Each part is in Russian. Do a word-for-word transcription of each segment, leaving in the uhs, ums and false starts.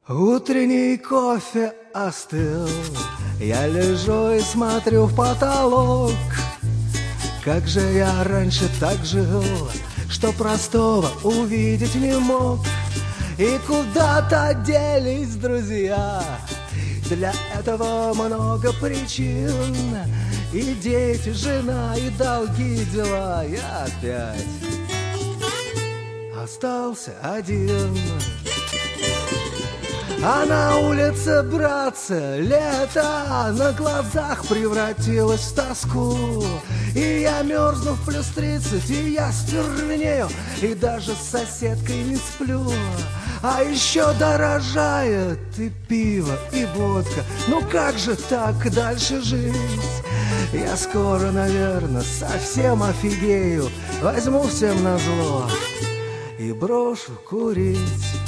Утренний кофе остыл, я лежу и смотрю в потолок. Как же я раньше так жил, что простого увидеть не мог. И куда-то делись друзья, для этого много причин. И дети, жена, и долги, дела. Я опять остался один. А на улице, братцы, лето на глазах превратилось в тоску. И я мерзну в плюс тридцать, и я стервенею, и даже с соседкой не сплю. А еще дорожает и пиво, и водка. Ну как же так дальше жить? Я скоро, наверное, совсем офигею, возьму всем назло и брошу курить.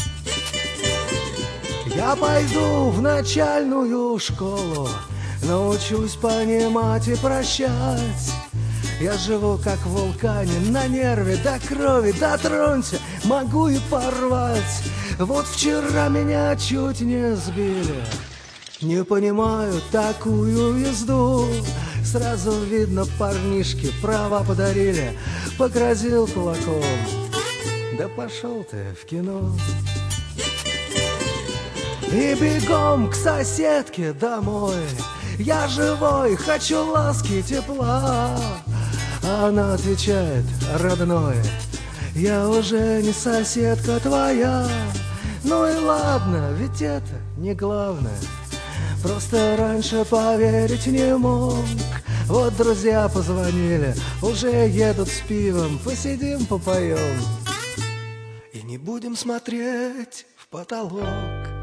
Я пойду в начальную школу, научусь понимать и прощать. Я живу как в вулкане, на нерве, до крови, дотронься, могу и порвать. Вот вчера меня чуть не сбили, не понимаю такую езду. Сразу видно, парнишки права подарили, погрозил кулаком. Да пошел ты в кино. И бегом к соседке домой. Я живой, хочу ласки, тепла. А она отвечает: родной, я уже не соседка твоя. Ну и ладно, ведь это не главное, просто раньше поверить не мог. Вот друзья позвонили, уже едут с пивом, посидим, попоем и не будем смотреть в потолок.